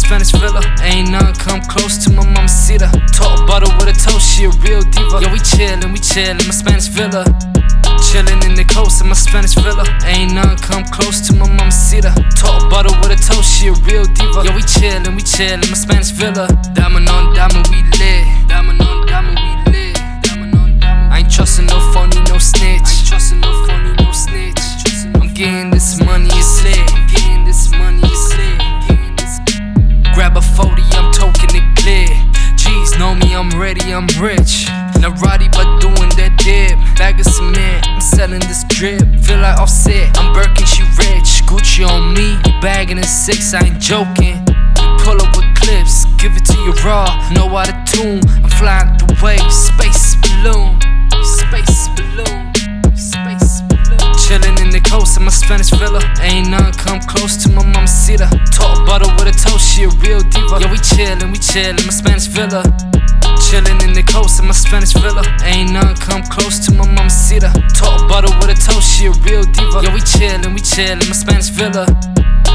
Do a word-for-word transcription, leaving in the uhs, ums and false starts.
Spanish villa. Ain't none come close to my mamacita. Talk butter with a toast, she a real diva. Yo, we chillin', we chillin', my Spanish villa. Chillin' in the coast in my Spanish villa. Ain't none come close to my mamacita. Talk butter with a toast, she a real diva. Yo, we chillin', we chillin', my Spanish villa. Diamond on diamond, we lit. Diamond on diamond, we lit. Diamond on diamond. I ain't trustin' no phony, no snitch. I ain't trustin' no phony, no snitch. I'm getting this money, it's lit. I'm getting this money, it's lit. Grab a forty, I'm toking it clear. G's know me, I'm ready, I'm rich. Not roddy, but doing that dip. Bag of cement, I'm selling this drip. Feel like Offset, I'm Birkin, she rich. Gucci on me, you bagging in six, I ain't joking. Pull up with clips, give it to you raw. Know how to tune, I'm flying the way. Space balloon, space balloon, space balloon. Chillin' in the coast in my Spanish villa. Ain't none come close to my mamacita. Talk butter with a toast, she a real diva. Yo, we chillin', we chillin', my Spanish villa. Chillin' in the coast in my Spanish villa. Ain't none come close to my mamacita. Talk butter with a toast, she a real diva. Yo, we chillin', we chillin', my Spanish villa.